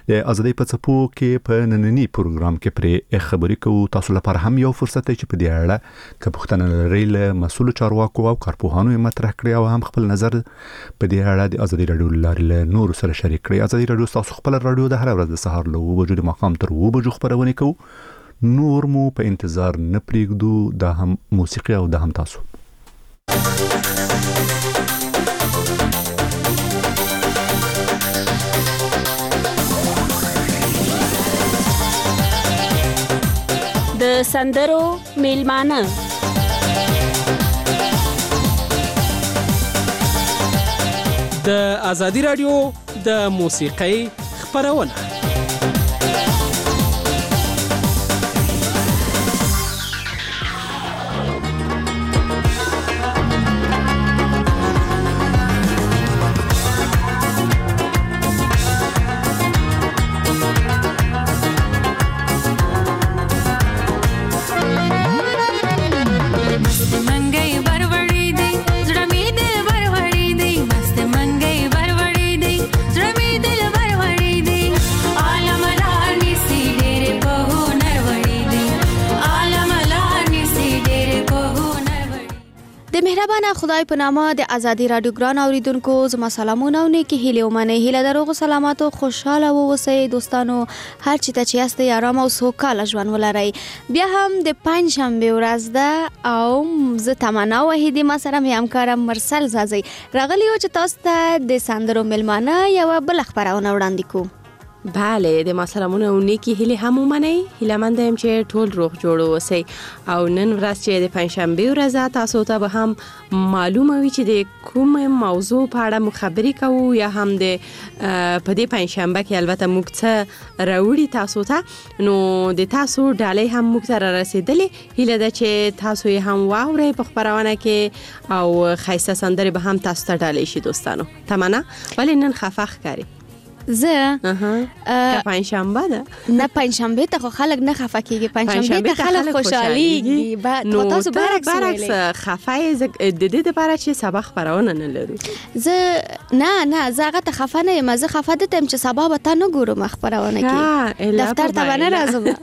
د ازادي په څپو کې په نننی پروګرام کې پرې خبرې کوو. تاسو لپاره هم یو فرصت دی چې په دې اړه که پوښتنه لرئ له مسؤل چارواکو او کارپوهانو مطرح کړئ او هم خپل نظر په دې اړه د ازادي رادیو لارې له نور سره شریک کړئ. ازادي رادیو تاسو خپل رادیو د هر ورځ د سهار له 9 بجو د ماښام تر 2 بجو خبرونه کوو. نور مو په انتظار نه پرېږدو، دا هم موسیقي او دا هم تاسو. د سندرو میلمانه د ازادي رادیو د موسیقۍ خبرونه. مهربانه خدای په نامه د ازادي رادیو ګران اوریدونکو زما سلامونه او نیکی هیله ومنه. هیله دروغ سلامات او خوشاله اوسئ دوستانو، هر چی ته چې یاستئ آرام او سوکاله ژوند ولرئ. بیا هم د پنځشنبه ورځ ده او زه تمنا وحیدی ما سره مې همکارم مرسل زازی راغلی او چې تاسو ته د سندرو میلمانه یو بل خبرونه وړاندې کوم. بله، د ما سلامونه او نیکی هیله هم ومنئ. هیله مند یم چې ټول روغ جوړ اوسئ او نن ورځ چې د پنځشنبه ورځ تاسو ته به هم معلومه وي چې د کوم موضوع په اړه مخابرې کوو یا هم د په دې پنځشنبه کې البته موږ څه راوړي تاسو ته، نو د تاسو ډالۍ هم موږ ته را رسیدلې. هیله ده چې تاسو یې هم واورئ په خبرونه کې او ښایسته سندرې به هم تاسو ته ډالۍ شي دوستانو. تمنا ولې نن خفه ښکاري؟ زه که پنځشنبه ده نه، پنځشنبه ته خو خلک نه خفه کیږي، پنځشنبه ته خلک خوشحاليږي. نو تاسو برعکس خفه د دې لپاره چې سبا خبرونه نه لرو. زه نه زه هغه ته خفه نه یم، زه خفه ده تم چې سبا به تا نه ګورم خبرونه کې دفتر ته نه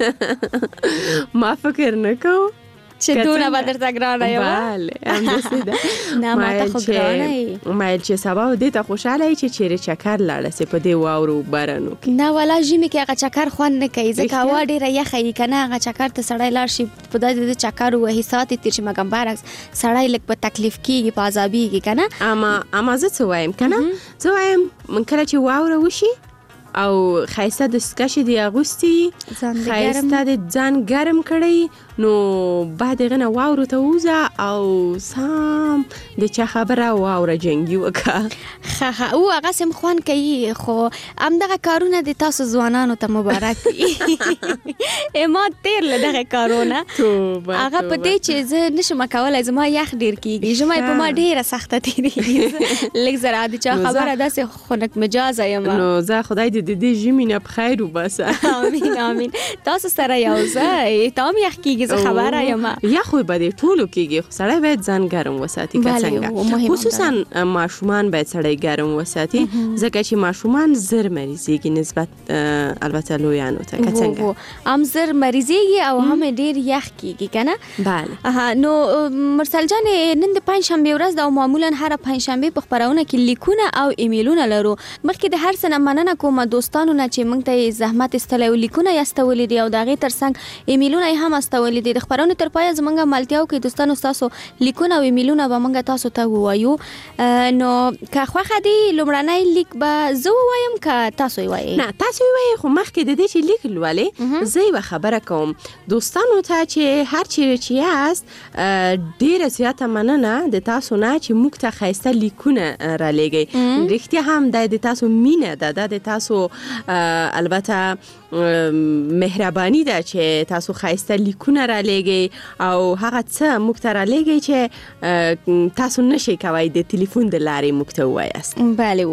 راځم. ما فکر نه کوم چې دونه به درته ګرانه یم. بله همداسې ده. نه ما ته خو ګرانه یې مایل چې سبا دې ته خوشحاله یې چې چیرې چکر لاړه سې په دې واورو بارانو کې. نه ولا ژمي کې هغه چکر خوند نه کوي ځکه هوا ډېره یخه وي که نه. هغه چکر ته سړی لاړ شي په داسې چکر ووهي ساعت یې تېر شي، مګر برعکس سړی لږ په تکلیف کېږي، په عذابېږي که نه. اما زه څه وایم که نه، زه وایم کله چې واوره وشي او خایسته دستکشې دی اغوستي، خایسته د ځان ګرم کړی، نو بعد غنه واورو ته وځه او سام د چا خبره واوره جنگي وکړه. او هغه سم خوان کوي، خو همدغه کارونه د تاسو ځوانانو ته مبارک وي. ما تیر له دغه کارونه هغه په دې چې زه نشم کولای، زما یخ ډیر کیږي، ژمی په ما ډیره سخته تیریږي. لږ زره د چا خبره داسې خنک مجاز یم. نو زه خدای دې ژمي نه په خیر وباسه. امین امین. تاسو سره یو ځای تام یخ کیږي، زه خبره یم. یا خو به دې ټولو کیږي، خو سړی باید ځان ګرم وساتي که څنګه. خصوصا ماشومان باید سړی ګرم وساتي ځکه چې ماشومان زر مریضیږي نسبت البته لویانو ته که څنګه. هم زر مریضیږي او هم ډیر یخ کیږي که نه. بله. نو مرسل جان نن د پنځشنبه ورځ ده او معمولا هر پنځشنبه په خبرونه کې لیکونه او ایمیلونه لرو. مخکې د هر څه نه مننه کوم دوستانو نه چې موږ ته زحمت استلای او لیکونه یې استولې دي او د هغې ترڅنګ ایمیلونه یې هم استولې دي. د خبرونو تر پایه زموږ ملتیاو کې دوستانو ستاسو لیکونه او ایمیلونه به موږ تاسو ته ووایو. نو که خوښه دی لومړنی لیک به زه ووایم که تاسو یې وایئ؟ نه تاسو یې وایئ، خو مخکې د دې چې لیک لولې زه یوه خبره کوم دوستانو ته چې هر چیرې چې یاست ډېره زیاته مننه د تاسو نه چې موږ ته ښایسته لیکونه رالیږئ. رښتیا هم دا د تاسو مینه ده، دا د تاسو البته مهرباني ده چې تاسو ښایسته لیکونه پیغامونه را لېږئ او هغه څه موږ ته را لېږئ چې تاسو نشئ کوئ د ټلیفون د لارې موږ ته ووایاست.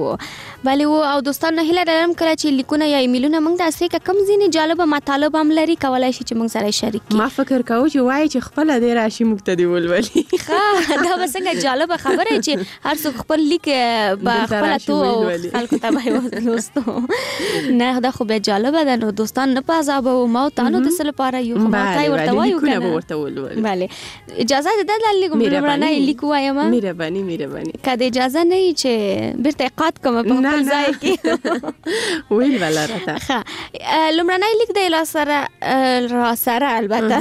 بله او دوستانو هیله لرم کله چې لیکونه یا ایمیلونه موږ ته اسې کم ځینې جالبه مطالب هم لري کولای شي چې موږ سره شریک کړي. ما فکر کوم چې وایي چې خپل دې راشي موږ ته دی ولولي. دا به څنګه جالبه خبره چې هر څوک خپل لیک په خپل تو خلکو ته به لوستو. نه دا خو به جالبه ده نو دوستان نه پازاب او ما تاسو د سره لپاره یو خبرتای ورته وایو کنه. بله اجازه ده د لمرانه لیک وایم. مهرباني کله اجازه نه چې بیرته قات کوم په خپل ځای کې ویل ولا راته. لمرانه لیک د را سره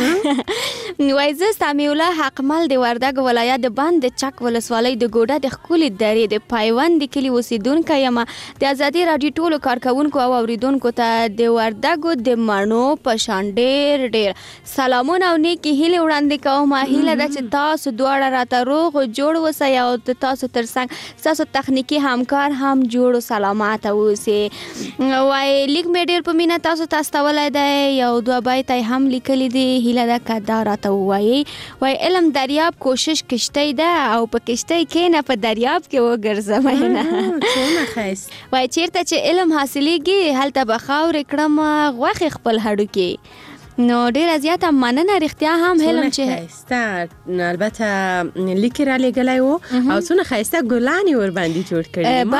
البته وای زه سمیع الله حقمل د وردګ ولایت د بند چک ولسوالۍ د ګوډه د خولي درې د پایوند کلی اوسیدونکو یم. د ازادي رادیو ټولو کارکونکو او اوریدونکو ته د وردګ د مانو په شان ډېر سلامونه او نیکی هیله وړاندې کوم. هیله ده چې تاسو دواړه راته روغ جوړ وسئ او تاسو ترڅنګ تاسو تخنیکی همکار هم جوړ او سلامت اوسئ. وای لیک مې ډېر په مینا تاسو استولای دی یو دوه بیت هم لیکلی دی. هیله ده کدا راته وایي وای علم دریاب کوشش کشته ده او په کشته کې نه په دریاب کې وګرځم نه. څونه خیس وای چیرته چې علم حاصلېږي هلته به خاور کړم غوښ خپل هډو کې. نو ډېر زیاته مننه رښتیا هم علم چې خیسته البته لیک را لګلای وو او څونه خیسته ګلانی ور باندې جوړ کړی.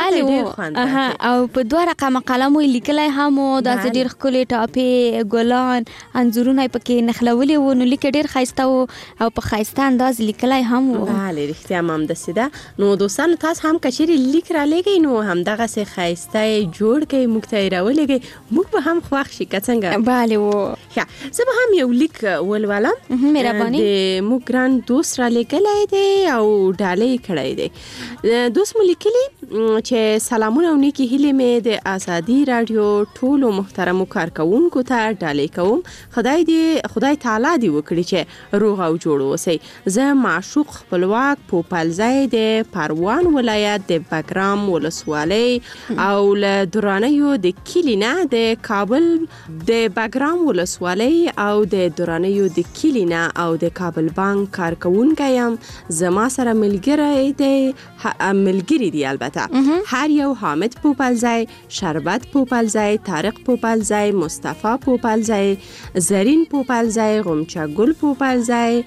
بله او په دوه رقم قلم لیکلای هم د ډېر ښکلي ټاپې ګلان انځورونه پکې نخلولي وو نو لیک ډېر خیسته وو او په خیسته انداز لیکلای هم وو. بله رښتیا هم داسې ده. نو دوستانو تاسو هم کچېرې لیک را لګئ نو همدغسې ښایسته جوړ کړئ موږ ته یې راولېږئ موږ به هم خوښ شي که څنګه. بله و زه به هم یو لیک ولولم. مهرباني. د موږ ګران دوست را لیکلی دی او ډالۍ کړی دی. دوست مو لیکلي چې سلامونه او نیکې هیلې مې د ازادي راډیو ټولو محترمو کارکونکو ته ډالۍ کوم. خدای تعالی دې وکړي چې روغ او جوړ اوسئ. زه معشوق خپلواک پوپلځی د پروان ولایت د بګرام ولسوالۍ او له درانیو د کلي نه د کابل د بګرام ولسوالۍ او د درانیو د کلي نه او د کابل بانک کارکونکی یم. زما سره ملګري دي البته هر یو حامد پوپلځی، شربت پوپلځی، طارق پوپلځی، مصطفی پوپلځی، زرین پوپلځی، غمچه ګل پوپلځی،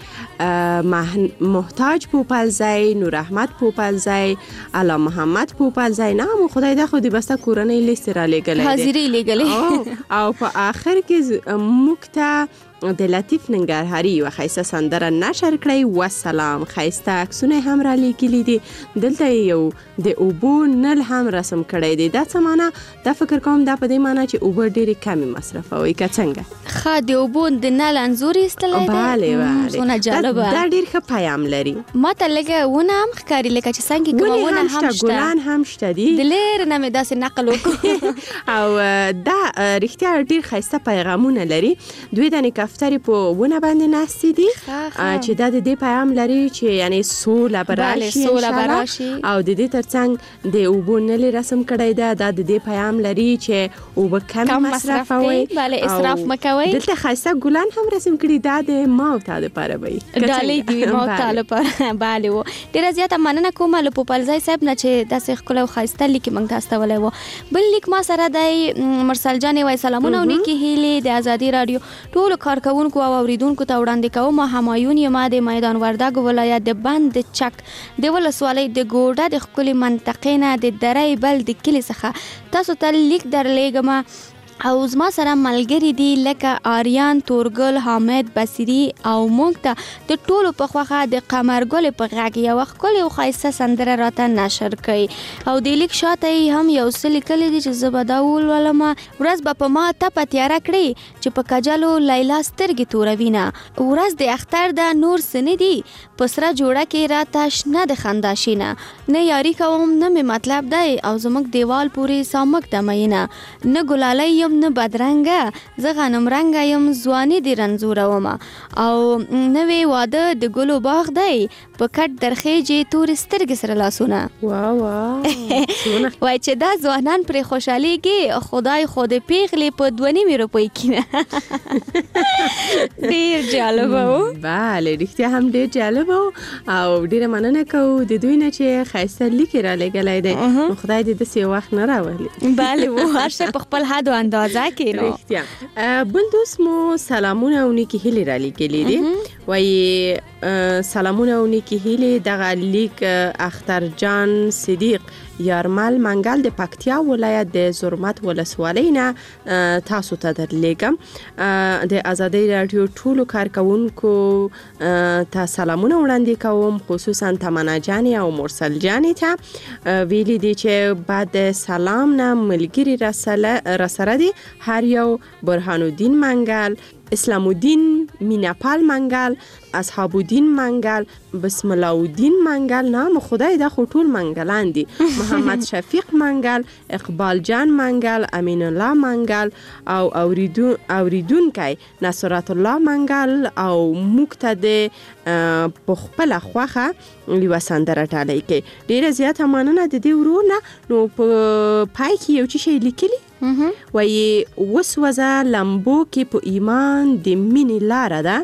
محتاج پوپلځی، نور احمد پوپلځی، الا محمد پوپلځی. نه خدای دا خو دې بسته کورنۍ لیست را لېږلی حاضري لېږلی او په آخر کې موږ ته د لطیف ننګرهاري یوه ښایسته سندره نشر کړئ. وسلام. ښایسته عکسونه هم را لیکلي دي. دلته یو د اوبو نل هم رسم کړی دی. دا څه معنا؟ دا فکر کوم دا په دې معنا چې اوبه ډېرې کمې مصرفوئ که څنګه. ښه د اوبو د نل انځور یې ایستلی دی. بله څونه جالبه. دا ډېر ښه پیام لري. ما ته لږه ونه هم ښکاري لکه چې څنګه کومه ونه هم شته. ګلان هم شته دي. د لرې نه مې داسې نقل وکړو او دا رښتیا ډېر ښایسته پیغامونه لري. دوی دانې کفترې په ونه باندې ناستې دي چې دا د دې پیغام لري چې یعنی سوله به راشي او د دې ترڅنګ د اوبو نلې رسم کړی ده. دا د دې پیغام لري چې اوبه کم مصرفوئ. بله اسراف مه کوئ. دلته ښایسته ګلان هم رسم کړي. دا د ما او تا دپاره به وي ډالۍ دي ما او تا لپاره. بله و ډېره زیاته مننه کوم له پوپلځی صاحب نه چې داسې ښکلی او ښایسته لیک موږ ته استولی و. بل لیک ما سره دی مرسل جانې وایي سلامونه او نیکې هیلې د ازادي راډیو ټولو کارکونکو او اوریدونکو ته وړاندې کوم. همایون یم د میدان وردګ ولایت د بند چک د ولسوالۍ د ګوډه د ښکلې منطقې نه د درې بل د کلي څخه تاسو ته لیک درلیږم او زما سره ملګری دي لکه آریان، تورګل، حامد، بصیري او موږ ته د ټولو په خوښه د قمرګل په غږ یوه ښکلې او ښایسته سندره راته نشر کړئ. او د لیک شاته یې هم یو څه لیکلی دي چې زه به دا ولولم. ورځ به په ما تپه تیاره کړي چې په کجلو لیلا سترګې توروي نه. ورځ د اختر ده نور څه نه دي په سره جوړه کې راته شنه د خندا شینه. نه یاري کوم نه مې مطلب دی او زموږ دیوال پورې سامک د مینه. نه ګلالۍ یم یم نه بدرنګه، زه غنم رنګه یم ځواني دې رنځوروم. او نوې واده د ګلو باغ دی، په کټ درخېجې تورې سترګې سره لاسونه. واه وای چې دا ځوانان پرې خوشحالېږي، خدای خو دې پیغلې په 2.5 روپۍ کینه. ډېر جالبه و. بله رښتیا هم ډېر جالبه و او ډېره مننه کوو د دوی نه چې ښایسته لیکې را لېږلی دی. نو خدای دې داسې وخت نه راولي. بله و، هر شی په خپل حد و اندازه کې. نو رښتیا بل دوست مو سلامونه او نیکې هیلې را لیږلي دي. وایي سلامونه او نیکې هیلې. دغه لیک اختر جان صدیق یارمل منګل د پکتیا ولایت د زرمت ولسوالۍ نه تاسو ته درلیږم. د ازادۍ راډیو ټولو کارکونکو ته سلامونه وړاندې کوم، خصوصا تمنا جانې او مرسل جانې ته. ویلي دي چې بعد سلام نه ملګری راسره دي هر یو برهان الدین منګل، اسلام الدین میناپال منګل، اصحاب الدین منګل، بسم الله الدین منګل. نام خدای دا خو ټول منګلان دي. محمد شفیق منګل، اقبال جان منګل، امین الله منګل او اوریدونکي نصرت الله منګل او موږ ته د خپل خوخه یو سندره ټالی کې. ډیره زیاته مننه د دې ورونه. نو په پای کې یو شی لیکلی وایي وسوځه لمبو کې په ایمان د مینې لاره ده.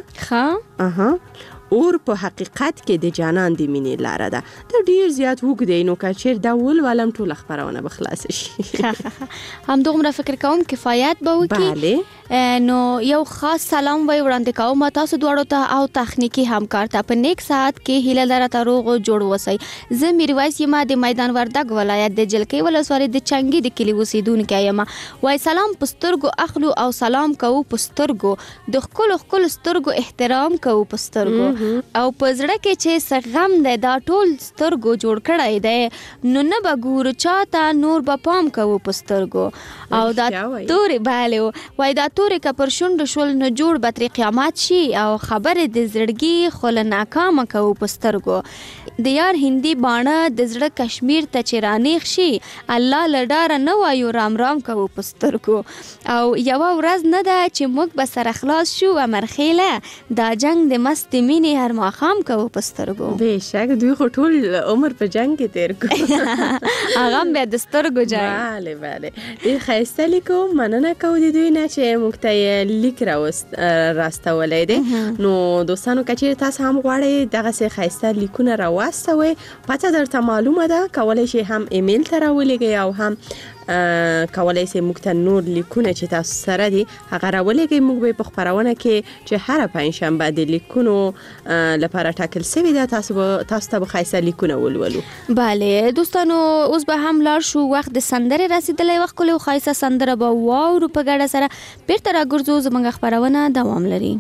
ښه اور په حقیقت کې د جانان د مینې لاره ده. دا ډیر زیات وګ دی. نو که چیر دا ولولم ټول خبرونه به خلاص شي. هم دومره فکر کوم کفایت به وکړي. بله نو یو خاص سلام وای وړاندې کوم تاسو دواړو ته او تخنیکی همکار ته. په نیک ساعت کې هیله لرم ته روغ جوړ وسی. زه میرویس یم د میدان وردګ ولایت د جلکې ولسوالۍ د چنګي د کلی اوسیدونکی یم. وای سلام پسترګو اخلو او سلام کوو پسترګو، د خپل سترګو احترام کوو پسترګو. او پزړه کې چې سغم ده دا ټول سترګو جوړ کړای دی. نو نه بګور چاته نور به پام کوو پسترګو. او دا تورې بالو وای دا تورې کا پر شوند شول نه جوړ به تر قیامت شي. او خبره د زړګي خل ناکام کوو پسترګو. د یار هندي باڼه د زړه کشمیر ته چرانیخ شي. الله لډار نه وایو رام رام کوو پسترګو. او یو ورځ نه ده چې موږ به سره خلاص شو امرخیله. دا جنگ د مست مینې هر ماخام کوو پسترګو. بهشک دوی خو ټول عمر په جنگ کې تیر کو. هغه به د سترګو جای. بله بله ډیر ښایسته لیکو. مننه کوو د دوی نه چې موږ ته لیک راستولی دی. نو دوستانو که چیرې تاسو هم غواړئ دغسې ښایسته لیکونه راواستوئ، پته درته معلومه ده کولی شئ هم ایمیل ته راولېږئ او هم کولای شئ موږ ته نور لیکونه چې تاسو سره دي هغه راولېږئ. موږ به په خپرونه کې چې هره پنجشنبه د لیکونو لپاره ټاکل شوې ده تاسو ته به ښایسته لیکونه ولولو. بله دوستانو اوس به هم لاړ شو. وخت د سندرې رسیدلی. وخت کولو ښایسته سندره به واورو په ګډه سره. بیرته راګرځو. زموږ خپرونه دوام لري.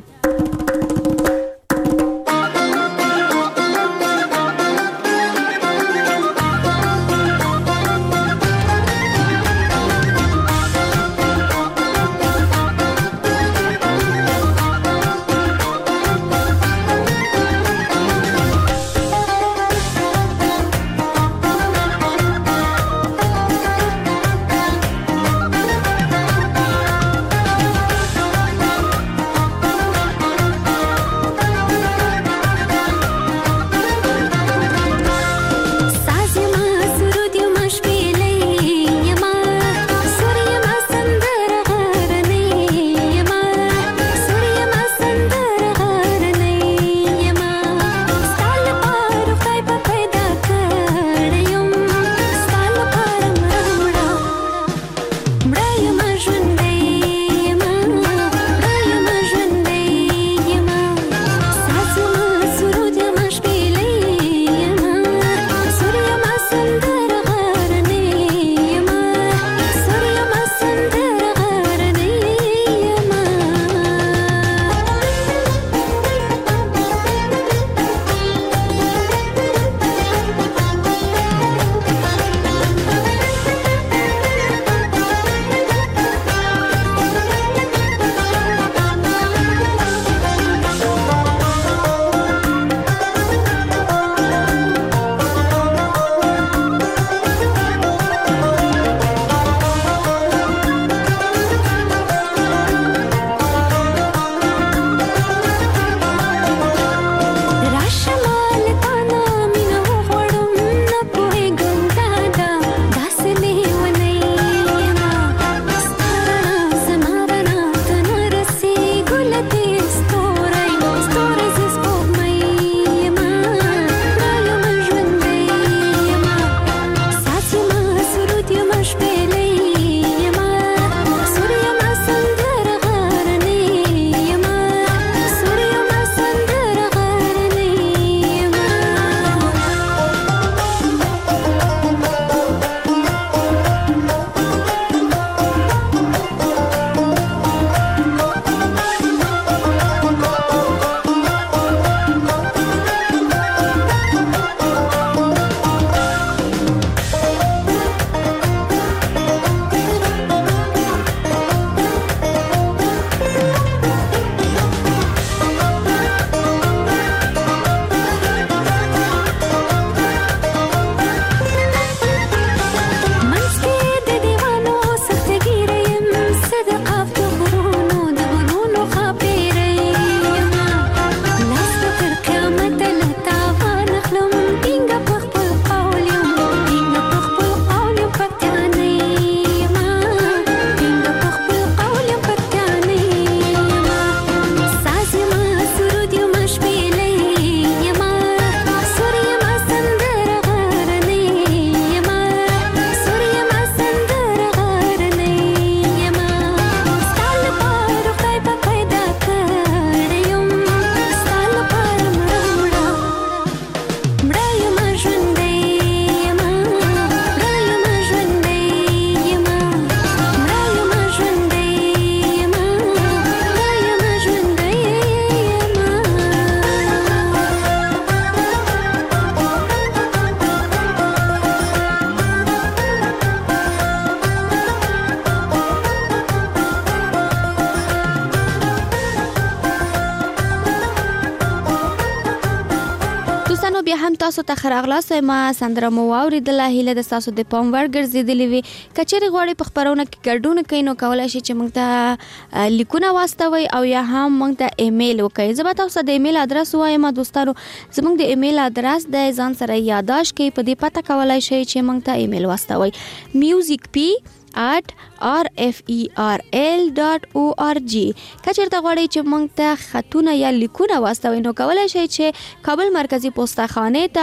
بیا هم تاسو ته خراغلاست ما سندره مو واوریدله هیله د تاسو د پام وړ ګرځېدلې وي کچېرې غواړئ په خپرونه کې ګډون کوئ نو کولی شئ چې موږ ته لیکونه واستوئ او یا هم موږ ته ایمیل وکړئ زه به تاسو ته د ایمیل ادرس ووایم دوستانو زموږ د ایمیل ادرس د ځان سره یادداشت کړئ په دې پته کولی شئ چې موږ ته ایمیل واستوئ musicp@referl.org کچېرته غواړئ چې موږ ته خطونه یا لیکونه واستوئ نو کولی شئ چې کابل مرکزی پوسټخانې ته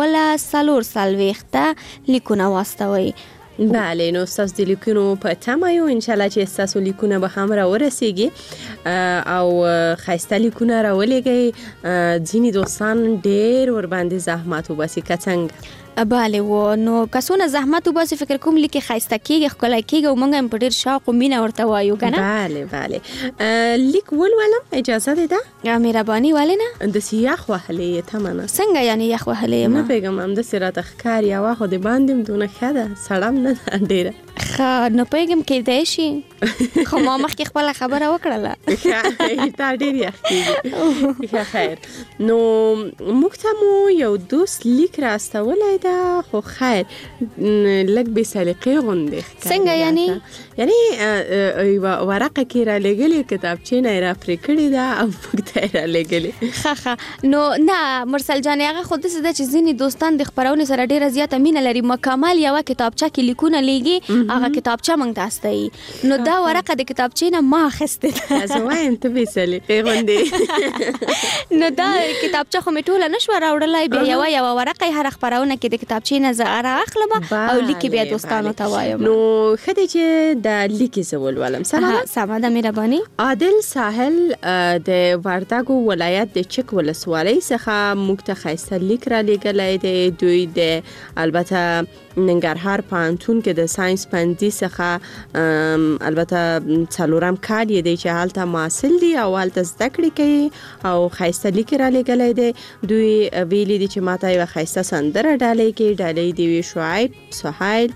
440 لیکونه واستوئ بله نو ستاسو د لیکونو په تمه یو انشاءالله چې ستاسو لیکونه به هم راورسیږي او ښایسته لیکونه راولېږئ ځینې دوستان ډېر ورباندې زحمت وباسي که څنګه بله و نو کسونه زحمت وباسي فکر کوم لیکي ښایسته کېږي ښکلی کېږي او موږ هم په ډېر شوق و مینه ورته وایو که نه بله لیک ولولم اجازه دی ده مهرباني ولې نه داسې یخ وهلی یې تمه نه څنګه یعنې یخ وهلی یم نه پوهېږم همداسې راته ښکاري هوا خو د باندې هم دونه ښه ده سړه هم نه ده ډېره ښه نه پوهېږم کېدی شي خو ما مخکې خپله خبره وکړله تا ډېر یخ کېږي ښه خیر نو موږ ته مو یو دوست لیک راستولی ده خو خیر لږ بې سلیقې غوندې څنګه یعنې یوه ورقه کې رالېږلې کتابچې نه یې راپرې کړې ده او موږ ته یې رالېږلې ښه نو نه مرسل جانې هغه خو داسې ده چې ځینې دوستان د خپرونې سره ډېره زیاته مینه لري مکمل یوه کتابچه کې لیکونه لیږي هغه کتابچه موږ ته استوي نو دا ورقه د کتابچې نه ما اخیستې ده زه وایم ته بې سلیقې غوندې نو دا کتابچه خو مې ټوله نه شوه راوړلی بیا یوه ورقه یې هره خپرونه کې د کتابچې نه زه رااخلم او لیکې بیا دوستانو ته وایم نو ښه دی چې دا لیکې زه ولولم سمه ده مهرباني عادل ساحل د وردګو ولایت د چک ولسوالۍ څخه موږ ته ښایسته لیک رالیږلی دی دوی د البته ننګرهار پوهنتون کې د ساینس پوهنځي څخه البته 4م کال یې دی چې هلته محصل دي او هلته زده کړې کوي او ښایسته لیک رالیږلی دی دوی ویلي دي چې ماته یوه ښایسته سندره ډالۍ کوي ډالۍ دې وي شعیب سهیل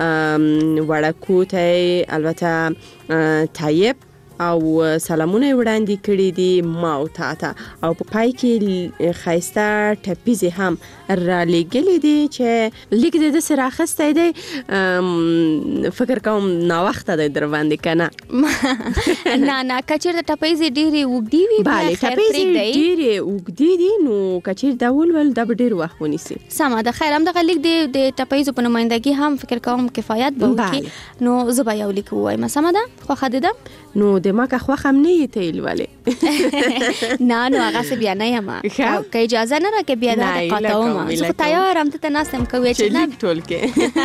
وړکوتی البته طیب او سلامونه وړاندې کړي دي ما او تاته او په پای کې ښایسته ټپیزې هم رالیږلې دي چې لیک دې داسې راخستی دی فکر کوم ناوخته دی در باندې که نه نه که چېرته ټپیزې ډېرې اوږدې وي بله ټپیزې ډېرې اوږدې دي نو که چېرې دا ولول دا به ډېر وخت ونیسي سمه ده خیر همدغه لیک د ټپیزو په نمایندګي هم فکر کوم کفایت به وکړي نو زه به یو لیک ووایم سمه ده خوښه دې ده نو د ما که خوښ هم نه یې ته یې لولې نه نو هغسې بیا نه یم که اجازه نه راکړې بیا دا ته قاطعوم زه خو تیار همته ته ناست یم که وایې چې لیک ټول کې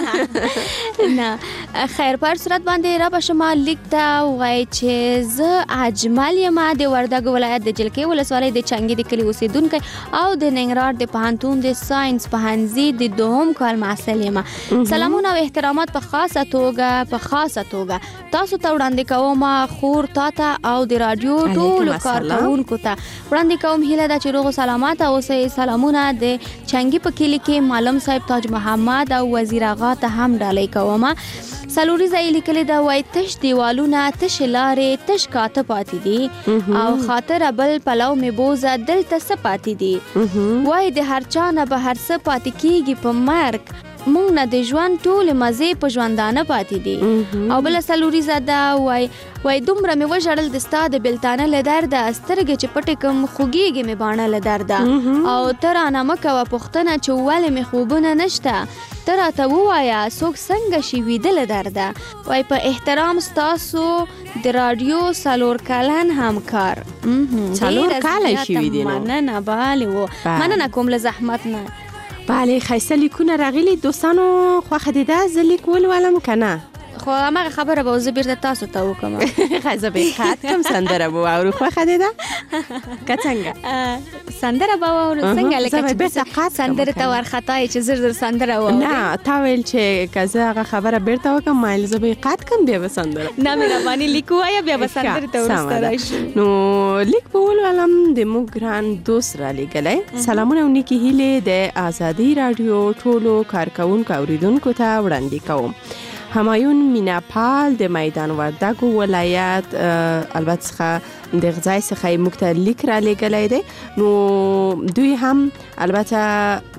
نه خیر په هر صورت باندې را به شما لیک ته ووایئ چې زه اجمل یم د وردګو ولایت د جلکې ولسوالۍ د چنګي د کلي اوسېدونکی او د ننګرهار د پوهنتون د ساینس پوهنځي د 2م کال محصل یم سلامونه او احترامات په خاصه توګه تاسو ته وړاندې کوم خور تاته او د رادیو ټولو کارکونکو ته وړاندې کوم هیله ده چې روغ او سلامت اوسئ سلامونه د چنګي په کلي کې معلم صاحب تاج محمد او وزیر آغا ته هم ډالۍ کوم سلوري ځای لیکلې ده وای تش دیوالونه تش لارې تش کاته پاتې دي او خاطر بل پلو مې بوزه دلته څه پاتې دي وای د هر چا نه به هر څه پاتې کېږي په مرګ مونږ نه د ژوند ټولې مزې په ژوندانه پاتې دي او بله سلوریزه ده وای دومره مې وژړل د ستا د بېلتانه له درده سترګې چې پټې کړم خوږېږي مې باڼه له درده او ته رانه مه کوه پوښتنه چې ولې مې خوبونه نشته ته راته ووایه څوک څنګه شي ویده له درده وای په احترام ستاسو د رادیو 4 کلن همکار 4 کاله شوي دي نو مننه مننه کوم له زحمت نه بله ښایسته لیکونه راغلي دوستانو خوښه دې ده زه لیک ولولم که نه خو همغه خبره به زه بیرته تاسو ته وکړم زه به یې قط کړم سندره به واورو خوښه دې ده که څنګه سندره به واورو څنګه لکه چې سندرې ته وارخطا یې چې زر سندره واورې نه تا ویل چې که زه هغه خبره بیرته وکړم ما ویل زه به یې قط کړم بیا به سندره نه مهرباني لیک ووایه بیا به سندرې ته وروسته راشو نو لیک به ولولم د موږ ګران دوست رالیږلی سلامونه او نیکې هیلې د ازادي راډیو ټولو کارکوونکو اوریدونکو ته وړاندې کوم همایون میناپال د میدان وردګو ولایت البته څخه د غځای څخه موږ ته لیک رالیږلی دی نو دوی هم البته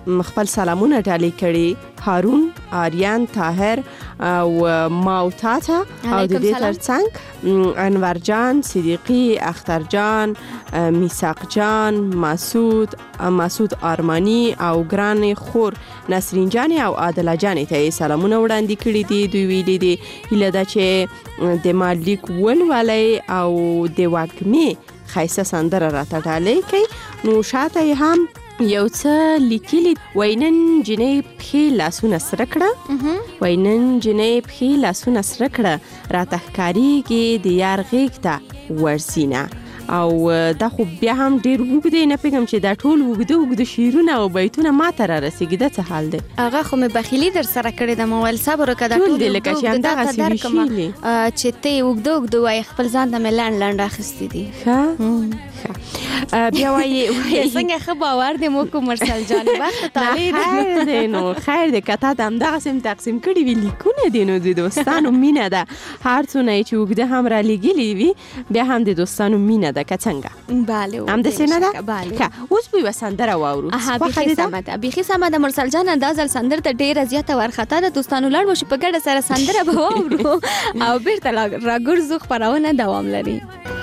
خپل سلامونه ډالۍ کړي. هارون، آریان، طاهر او ماوتاتا او د دې ترڅنګ انور جان، صدیقی، اختر جان، میثاق جان، مسعود آرمانی او ګران خور نسرین جان او عادله جان ته سلامونه وړاندې کړي دي. دوی ویلي دي هیله ده چې د مالیک ولولای او د واکمې خایسته سندره راته ډالۍ کوي. نو شاته هم یو څه لیکلي وینن جنې پخې لاسونه سره کړه، وینن جنې پخې لاسونه سره کړه، راته ښکاریږي د یار غېږ ته ورسینه. او دا خو بیا هم ډیر وګدې نه پیغام چې دا ټول وګده شیرونه او بیتونه ماته را رسیږي. د څه حال دی؟ هغه خو مې بخیلی در سره کړی د موبایل صبر وکړه ټول دې لکه چې همدغه سوي چې ته وګده وای خپل ځان ته ملان لاند اخستې دي. بیا وایي څنګه خو باور دې مو کوم مرسل جان وخت تعالی خیر دی. نو خیر دی کته هم دغه سم تقسیم کړي وی لیکونه دي. نو د دوستانو مینه ده هر څونه چې وګده هم را لګیلی وي بیا هم د دوستانو مینه ده که څنګه؟ بله هم د سینه ده. بله اوس به وسندره واورو. بيخي سمه مرسل جان اندازل سندر ته ډیره زیاته ورخته ده. دوستانو لړ مو په ګډه سره سندره به واورو او بیرته راګرځو. خبرونه دوام لري.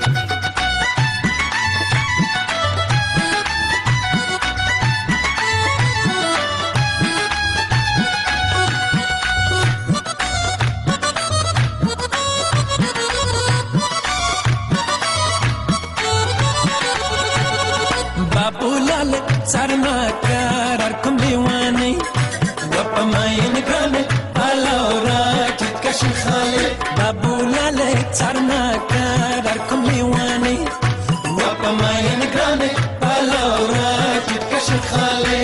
سرنا قرار کوم دیوانه و په ماین ګرانه الاورا چې کشي خاله بابو لاله سرنا قرار کوم دیوانه و په ماین ګرانه الاورا چې کشي خاله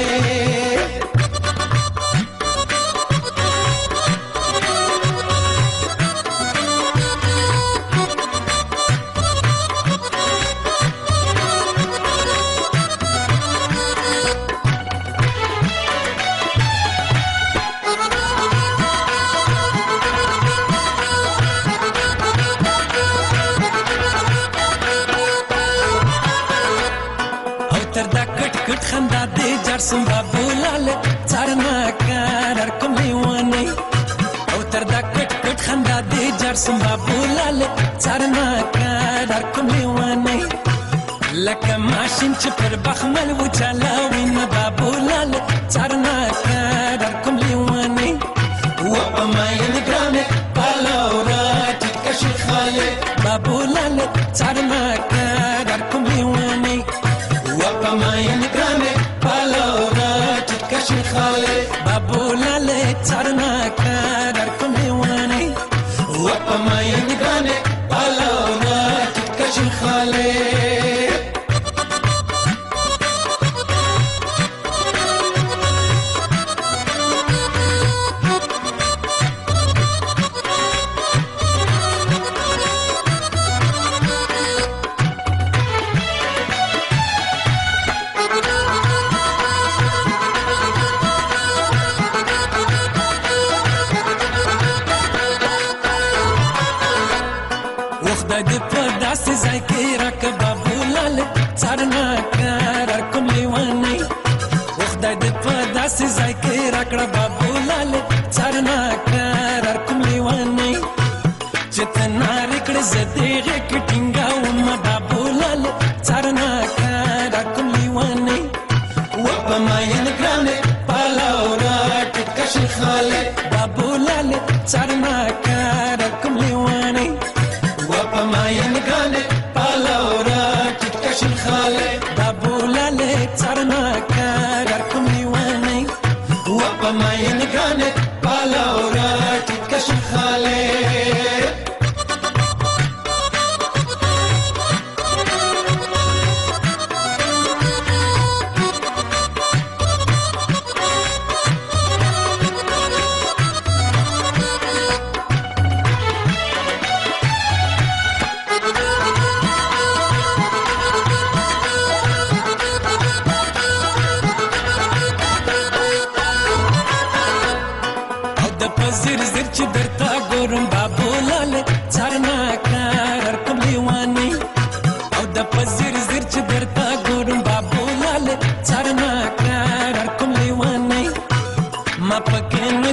خندا دې جر سم بابو لاله څارنا قرار کوم لیوانه او تر دا کټ خندا دې جر سم بابو لاله څارنا قرار کوم لیوانه لکه ماشین چې پر بخمل و چلاوي نه بابو لاله څارنا قرار کوم لیوانه و په ماین ګرانه پالاورا چې کشي خاله بابو لاله څارنا قرار کوم لیوانه ماین گرانه پالاورا چکشی خاله بابو لاله چارنا قرار کوم لیوانه و پا ماین گرانه پالاورا چکشی خاله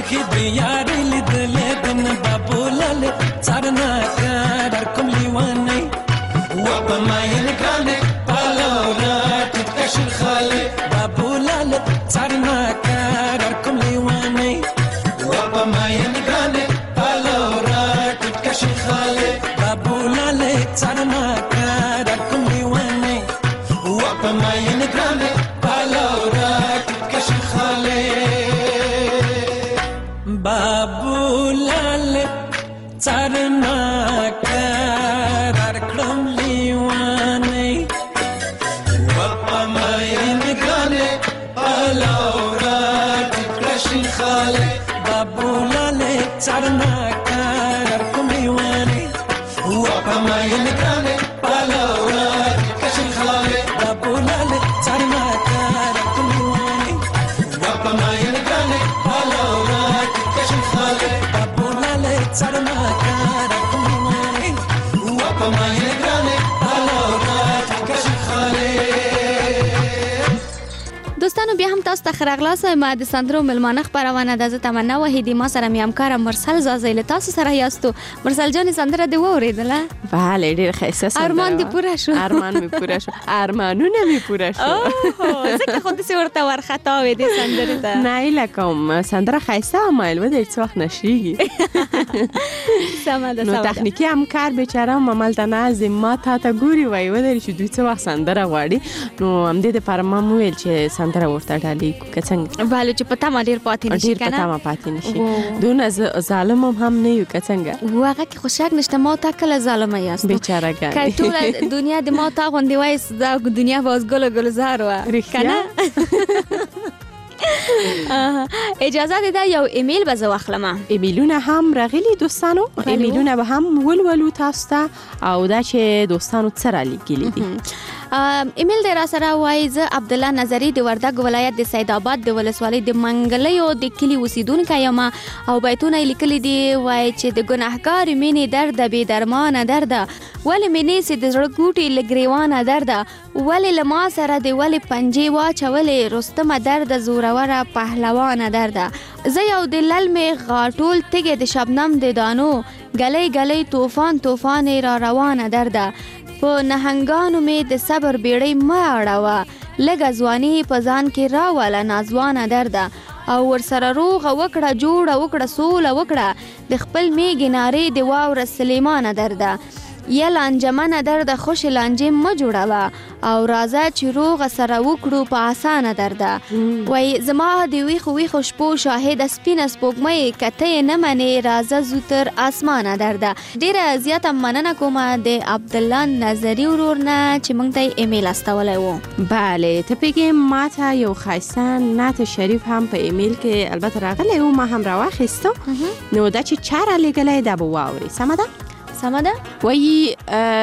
خوخي د یاري لیدلې دن بابولال څارنا کار کوم لیوانې و په ماین ګانې پالورا ټکش خاله بابولال څارنا کار کوم لیوانې و په ماین ګانې پالورا ټکش خاله بابولال څارنا کار کوم لیوانې و په ماین ګانې پالورا ټکش خاله بابولال څارنا کار کوم لیوانې و په ماین ګانې پالورا ټکش خاله بابولال څارنا کار کوم لیوانې و په ماین ګانې پالورا ټکش خاله بابولال څارنا کار کوم لیوانې و په ماین ګانې پالورا ټکش خاله بابولال څارنا کار کوم لیوانې و په ماین ګانې پالورا ټکش خاله. دوستانو بیا هم تاسو ته خراغلاس ما د سندرو ملمانه خبرونه د تمنا وحیدی ما سره میامکار مرسل زازیل تاسو سره یاستو. مرسل جان سندره دی وریدله؟ بله ډیر ښایسته سندره. ارمان دی پوره شو. ارمان می پوره شو. ارمانونه می پوره شو. اوه ځکه خود سي ورته ورختا وې د سندره ته. نه لکم سندره ښایسته مایل و د څه وخت نشيږي. سمه ده. نو تخنیکی همکار بیچاره مملته نازم ما ته ګوري وای و د چې دوی څه وخت سندره غواړي نو هم دې پر ما ویل چې سندره ورته ډالي که څنګه والو چې پتا ما ډیر پاتې نشي کنه ډیر پتا ما پاتې نشي دون ظالم هم نه یو که څنګه واغه کې خوشاک نشته ما تا کله ظالم یاست بیچاره ګان که ټول دنیا د ما تا غوندي وای دا دنیا باز گلزار و کنه اجازه ده یو ایمیل به زه واخلم. ایمیلونه هم راغلي دوستانو ایمیلونه به هم ولولو تاسو ته او دا چې دوستانو سره لیکلي دي. ایمیل د را سره وای زه عبد الله نظری د وردګ ولایت د سید آباد د ولسوالۍ د منګلیو د کلی اوسیدونکو یم او بیتونه لیکلي دي وای چې د ګناهګار مینې درد به درمانه درد ولې مینې سي د زړه ګوټي لګریوانه درد ولې لما سره د ولې پنجې واچولې رستم درد زوروره پهلوانه درد زه یو د للمې غاټول تګې د شبنم د دانو غلې غلې طوفان طوفان را روانه درد په نهنګانو مې د صبر بیړۍ ما اړوه لږه ځواني په ځان کې راوله نازوانه درده او ورسره روغه وکړه جوړه وکړه سوله وکړه د خپل میږې نارې د واوره سلیمانه درده یا لانجمنه درده خوش لانجې مه جوړوه او راځه چې روغه سره وکړو په اسانه درده وای زما د ویخو شپو شاهد سپینه سپوږمۍ کته یې نه منې راځه زو تر اسمانه درده. ډیره زیاته مننه کوم د عبد الله نظری ورور نه چې موږ ته ایمیل استولی و. بله ته پیږې ما ته یو ښایسته نعت شریف هم په ایمیل کې البته راغلی و ما هم راواخیسته نو دا چې چا رالیږلی دا به واورې سمه ده؟ سمه ده؟ وایي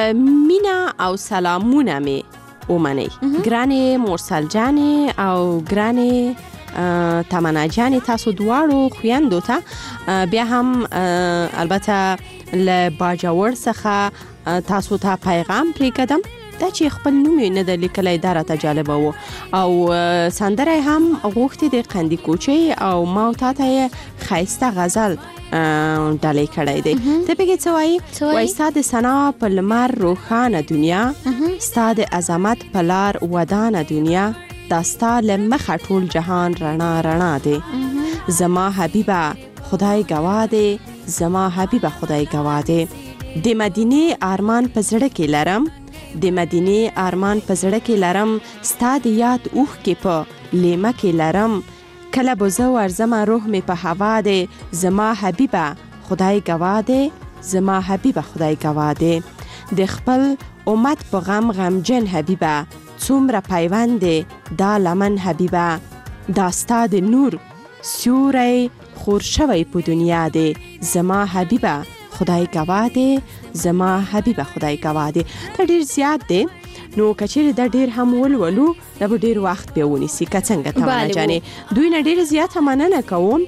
مینا او سلامونه می اومنی ګرانې مرسل جانې او ګرانې تمنا جانې تاسو دواړو خویندو ته بیا هم البته له باجوړ څخه تاسو ته پیغام پرېږدم دا چې خپل نوم یې نه ده لیکلی دا راته جالبه و او سندره هم غوښتې د قندي کوچۍ او ما تا ته یې ښایسته غزل ډالۍ کړی دی. ته پکې څه وایي؟ وایي ستا د ثنا په لمر روښانه دنیا ستا د عظمت په لار ودانه دنیا دا ستا له مخه ټول جهان رڼا رڼا دی زما حبیبه خدای ګواه دی زما حبیبه خدای ګواه دی د مدینې ارمان په زړه کې لرم د مدینې ارمان په زړه کې لرم ستا د یاد اوښکې په لیمه کې لرم کله به زه ورځمه روح مې په هوا دی زما حبیبه خدای ګواه دی زما حبیبه خدای ګواه دی د خپل امت په غم غمجن حبیبه څومره پیوند دی دا لمن حبیبه دا ستا د نور سیوری خور شوی په دنیا دی زما حبیبه خدای ګواه دی زما حبیبه خدای ګواه دی. ته ډیر زیات دی نو کچېر د ډیر هم ولولو د ډیر وخت به ونیسي که څنګه تمنا جانې دوی نه ډیر زیات مننه کوم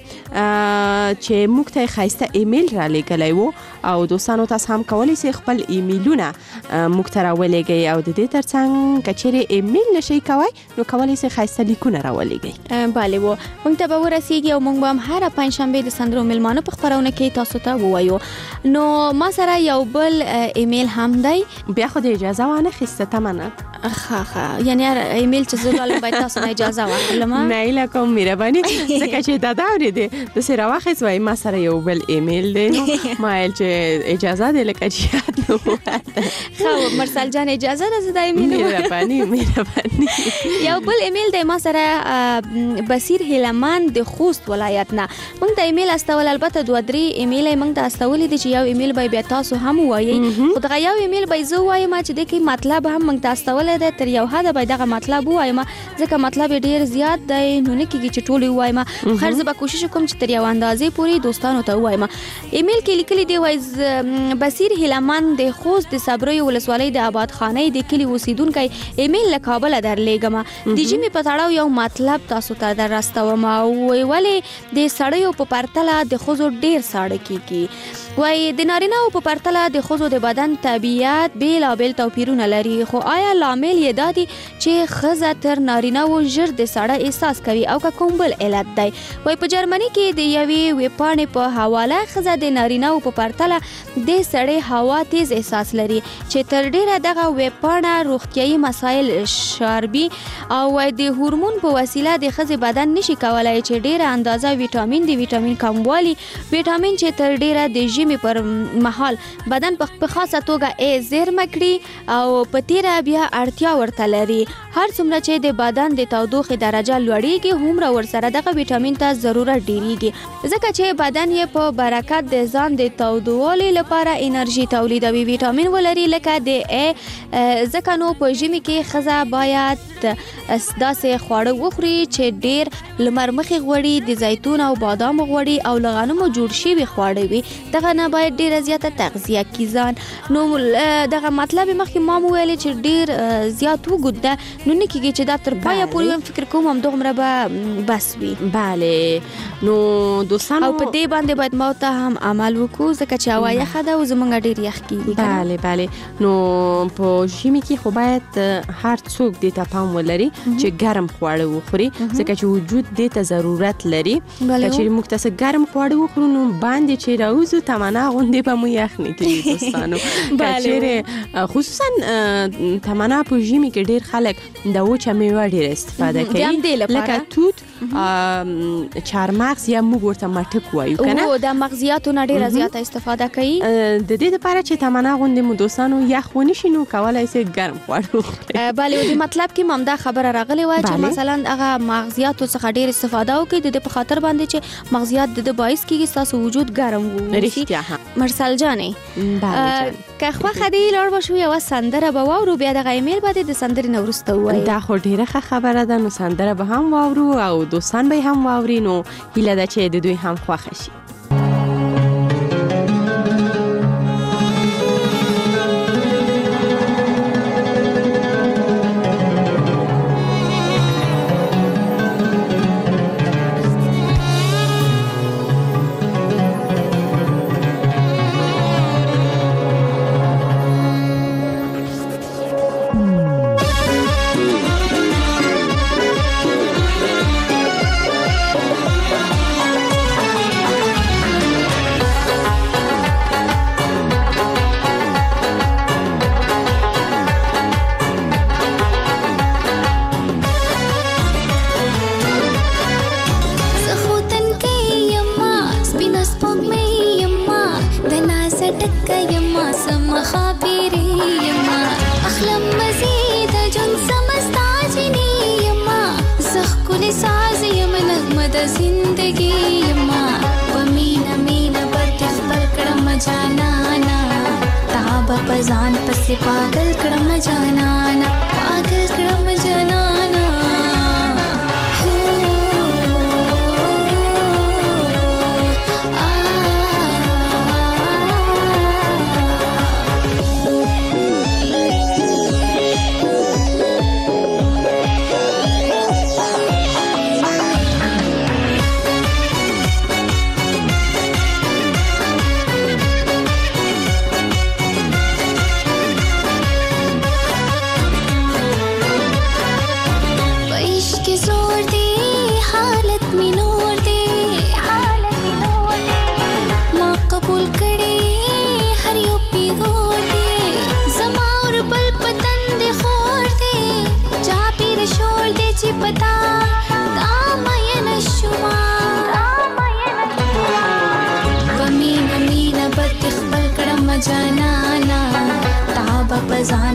چې موږ ته خایسته ایمیل را لګلای وو او دوستانو تاسو هم کولی شئ خپل ایمیلونه موږ ته راولېږئ او د دې ترڅنګ کچېر ایمیل نشئ کوی نو کولی شئ خایسته لیکونه راولېږئ بله و موږ ته به ورسیږي او موږ به هم هر پنځشنبه د سندرو میلمانه په خپرونه کې تاسو ته ووایو نو ما سره یو بل ایمیل هم دی بیا خو د اجازه وانه خسته تمنه یعنی ایمیل چې زول باید تاسو نه اجازه واخلم نه لکه مهرباني ځکه چې دا اورېدې د سره واخیس وای ما سره یو بل ایمیل دی نو ما چې اجازه دې لکه چې نو خو مرسل جان اجازه ده زدا ایمیل مهرباني یو بل ایمیل دی ما سره بصیر هلمند د خوست ولایت نه موږ د ایمیل استول البته 2-3 ایمیل موږ د استولې دي چې یو ایمیل به بیا تاسو هم وایي خو دا یو ایمیل به زه وایم چې د کی مطلب هم موږ د استول د تر یو حد به دغه مطلب وایم ځکه مطلب ډیر زیات دی نو نه کیږي چې ټول وایم خیر زه به کوشش کوم چې تر یو اندازې پوری دوستانو ته وایم ایمیل کې لیکلي دی وای بصیر هلمند د خوست د صبري ولسوالۍ د آباد خانه د کلی اوسیدونکو ایمیل له کابل درلېګم د جمی په تړاو یو مطلب تاسو ته درستوم او ویلې د سړیو په پرتله د خوځو ډیر ساړه کیږي وای د نارینه په پرتله د خوځو د بدن طبيعت بیلابل توپیرونه لري خو آیا لامل یې دادی چې خزه تر نارینه و ژر د ساړه احساس کوي او کوم بل علت دی وای په جرمني کې د یوې ویپانې په حواله خزه د نارینه په پرتله د سړې هوا تیز احساس لري چې تر ډیره دغه ویپانه روغتيایي مسایل شاربي او د هورمون په وسیله د خزه بدن نشي کولای چې ډیره اندازه ویټامین کموالی ویټامین چې تر ډیره د می پر محل بدن په خاصه توګه زیرمه کړي او په تیره بیا اړتیا ورته لري هر څومره چې د بدن د تودوخې درجه لوړیږي هومره ورسره دغه ویټامین ته ضرورت ډیریږي ځکه چې بدن یې په برکت د ځان د تودوالي لپاره انرژي تولیدوي ویټامین ولري لکه د ځکه نو په ژمي کې خزه باید داسې خواړه وخوري چې ډیر لمر مخې غوړي د زیتون او بادام غوړي او لغنمو جوړ شوي خواړه وي دغه نه باید ډیره زیاته تغذیه کی ځان نو دغه مطلب مخکې ما ویل چې ډیر زیات وګد نو نه کیږي چې دا تر پایه پورې فکر کوم هم دغه به بس وي bale نو دوستانو او په دې باندې باید ما ته هم عمل وکړو ځکه چې هوا یخه ده او زمونږ ډیر یخ کیږي bale نو په ژمي کې خو باید هر څوک دې ته پام ولري چې ګرم خواړه وخوري ځکه چې وجود دې ته ضرورت لري چې موږ ته ګرم خواړه وخورو نو باندې چې راوځو تمنا غونډې به مو یخني کړي دوستانو کچېره خصوصا تمنا په ژمي کې ډیر خلک د وچه میوه ډیر استفاده کوي لکه توت چارمغز یا موږ ورته مټک وایو کنه او د مغزیاتو نه ډیر زیاته استفاده کوي د دې لپاره چې تمنا غونډې مو دوستانو یخ ونشي نو کولای شي ګرم خواړه وخوري bale د مطلب کې ممدا خبره راغلی و چې مثلا هغه مغزیاتو څخه ډیر استفاده وکړي د په خاطر باندې چې مغزیات د باعث کیږي تاسو وجود ګرم وي مرسل جانې که خو خدي لور بشو یو سندره به واورو بیا د ایمیل باندې د سندرې نو ورسته وای دا خو ډیره خبره ده نو سندره به هم واورو او دوستان به هم واوري نو هیله ده چې د دوی هم خوښ شي ځان پسې پاگل کړم جانانا پاگل کړم جانانا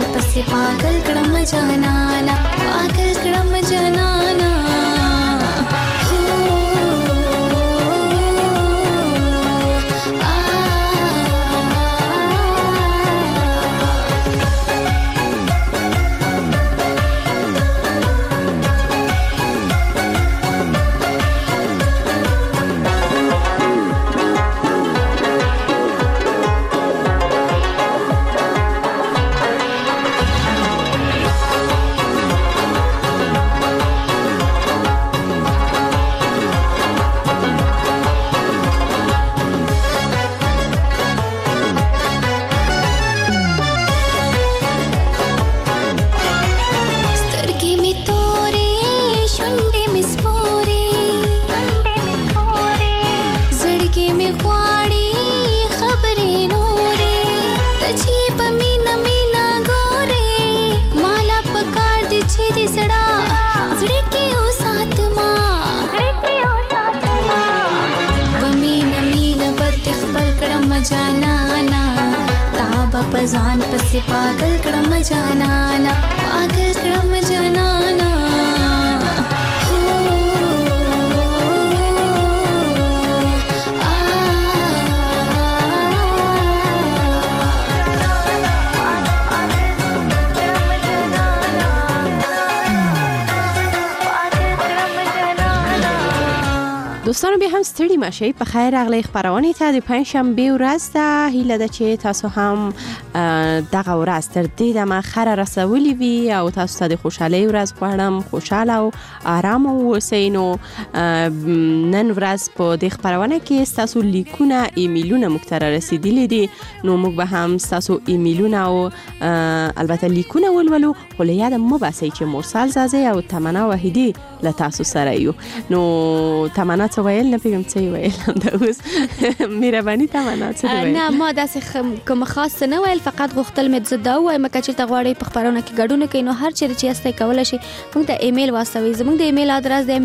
پسې پاگل کړم جانانا پاگل کړم جانانا ځان پسې پاگل کړم جانانا پاگل کړم جانانا دوستانو بیا هم ستړي مشئ په خیر راغلی خپرونې ته د پنجشنبې ورځ ده هیله ده چې تاسو هم دغه ورځ تر دې دمه خره رسولې وي او تاسو ته د خوشحالۍ ورځ غواړم خوشحاله او آرامه واوسئ نو نن ورځ په دې خپرونه کې ستاسو لیکونه ایمیلونه موږ ته رسیدلي دي نو موږ به هم ستاسو ایمیلونه او البته لیکونه ولولو خو له یاده مه باسئ چې مرسل زازی او تمنا وحیدی له تاسو سره یو نو تمنا څه ویل نه پیږم څه ویل دا اوس مهرباني تمنا څه ویل نه ما داسې کوم خاص نه ویل فقط غوښتل مې زه دا وایم که چېرته غواړئ په خپرونه کې ګډون وکړئ نو هر چیرې چې یاستئ کولی شئ موږ ته ایمیل واستوئ زموږ د ایمیل ادرس دی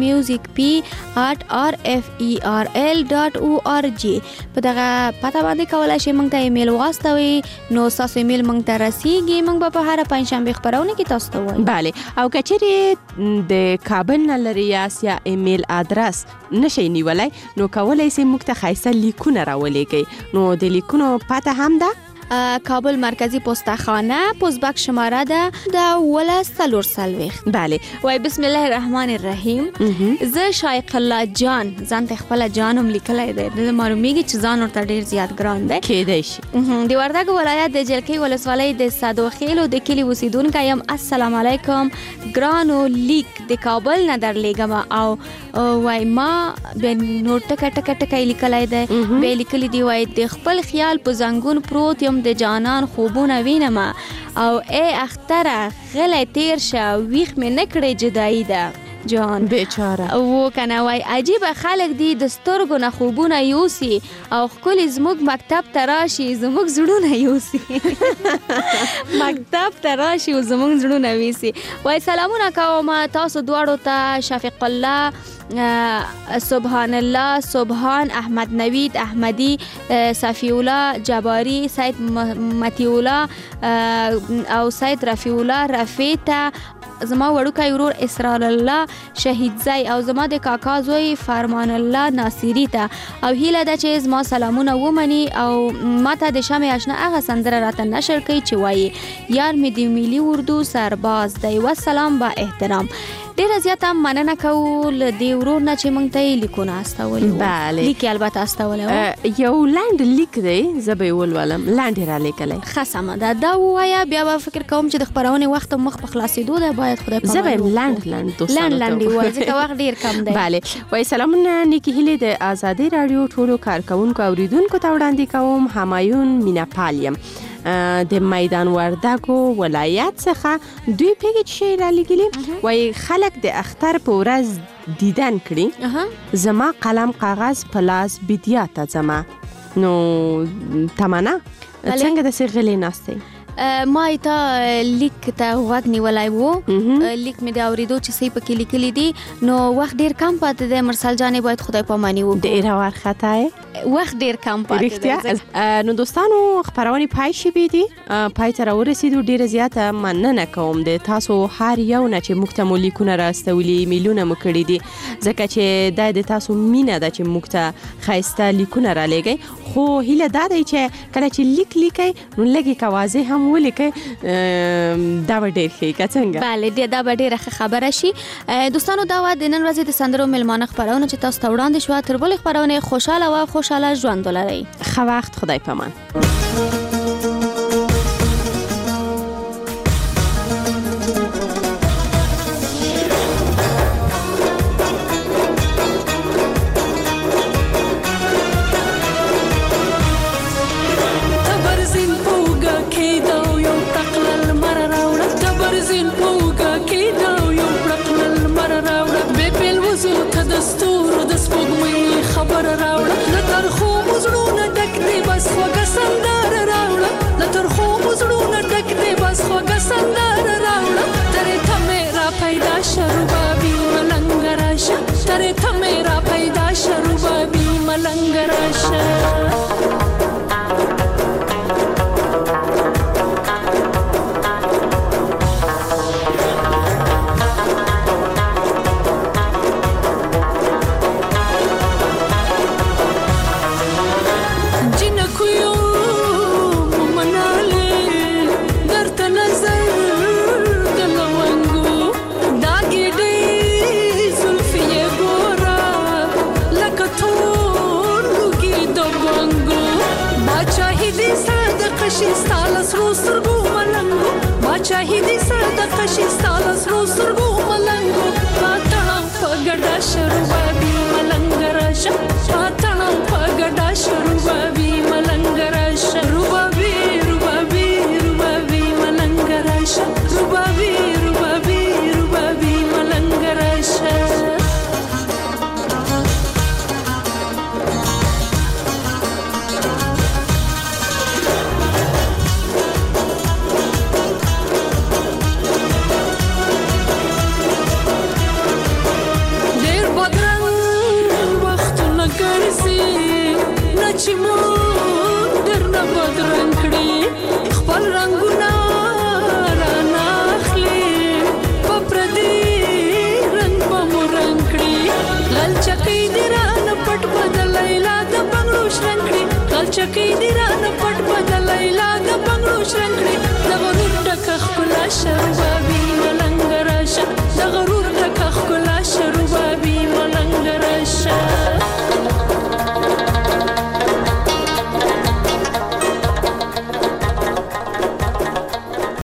musicp@rferl.org په دغه پته باندې کولی شئ موږ ته ایمیل واستوئ نو ستاسو ایمیل موږ ته رسیږي موږ به په هره پنجشنبې خپرونه کې تاسو ته وایو بله او که چیرې د کابل نه لري یاست یا ایمیل ادرس نشئ نیولی نو کولی شئ موږ ته ښایسته لیکونه راولیږئ نو د لیکونو پته هم ده کابل مرکزی پستخانه پستبک شماره ده 1840 بله وای بسم الله الرحمن الرحیم زه شایق الله جان ځان ته خپل جانم لیکلای دی د معلومیږي چې ځان ورته ډیر زیات ګران دی کېدای شي د وردګ ولایت د جلکې ولسوالۍ د صدوخیلو د کلی اوسیدونکی یم السلام علیکم ګرانو لیک د کابل نه درلیږم او وای ما به نور ټکه لیکلای دی به لیکلی دی وای د خپل خیال په زنګون پروت یم د جانان خوبونه وینم او ای اختره غلی تیر شه ویخ مې نکړې جدایی ده جان بیچاره و کنه وای عجیب خلک دي د سترګو نه خوبونه یوسي او خپل زموږ مکتب ته راشي زموږ زړونه یوسي مکتب ته راشي او زموږ زړونه ویسي وای سلامونه کوم تاسو دواړو ته شفیق الله سبحان الله سبحان احمد نوید احمدی صفی الله جباری سید متی الله او سید رفیع الله رفیتا زما وړوکی ورور اسرار الله شهید زئی او زما د کاکا زوی فرمان الله ناصری ته او هیله ده چې زما سلامونه ومني او ماته د شمع آشنا هغه سندره راته نشر کړي چې وایي یار مې د ملي اردو سرباز دی والسلام با احترام ډیره زیاته مننه کول د ورور نه چې مونږ ته لیکونه استولې بله لیک البته استولې یو لاند لیک دی زه به ولولم لاند را لیکلی خاصه ده دا وایا بیا به فکر کوم چې د خبرونه وخت مخ په خلاصېدو ده باید خدای په زه به لاند دوستانو لاند وایي ځکه وخت ډیر کم دی بله وای سلامونه نیکی هیلې د آزادۍ رادیو ټولو کارکونکو اوریدونکو ته وړاندې کوم همایون میناپال یم د میدان وردګو ولایت څخه دوی پیګ شي را لګلی وای خلک د اختر په ورځ دیدن کړي زما قلم کاغذ پلاس بیدیا ته زما نو تمنا څنګه د سغلې ناشته ما ته لیک ته غوږ نیولای وو لیک مې د اوریدو چې صحیح پکې لیکلي دي نو وخت ډیر کم پاتې دی مرسل جانې باید خدای پاماني وکړو ډیر ورخته وخت ډیر کم پاتې دی نو دوستانو خبرونه پای شي دي پای ته ورسېدو ډیر زیاته مننه کوم د تاسو هر یو نه چې موږ ته لیکونه راستولي میلیونه مو کړی دي ځکه چې د تاسو مینه د چې موږ ته خایسته لیکونه را لګي خو هیله دا دی چې کله چې لیکي نو لګي کوازه هم ولیکي دا ډیر ښه څنګه bale دا ډیره خبره شي دوستانو دا و د نن ورځې د سندرو ملمانه خبرونه چې تاسو ته وړاندې شو تر بل خبرونه خوشاله ژوند ولرئ ښه وخت خدای پامان خبر راوړه لتر خو مزړونه ډک دی بس خوږه سندره راوړه لتر خو مزړونه ډک دی بس خوږه سندره راوړه ترې ته میرا پیدا شروبابي ملنګ راشه ترې ته میرا پیدا شروبابي ملنګ راشه شاهدی صدقه شي ستاسو سرګو ملنګو پاتړه په ګډه شروع